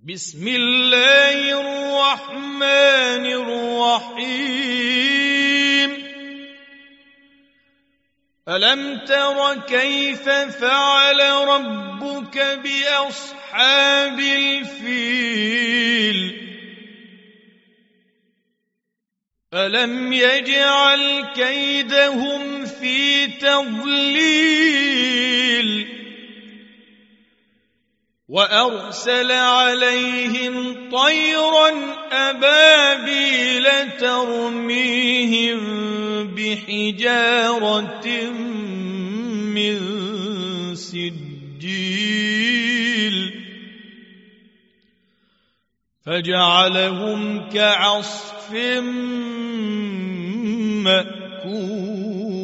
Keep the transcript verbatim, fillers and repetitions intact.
بسم الله الرحمن الرحيم ألم تر كيف فعل ربك بأصحاب الفيل ألم يجعل كيدهم في تضليل وأرسل عليهم طيرا أبابيل ترميهم بحجارة من سجيل فجعلهم كعصف مأكول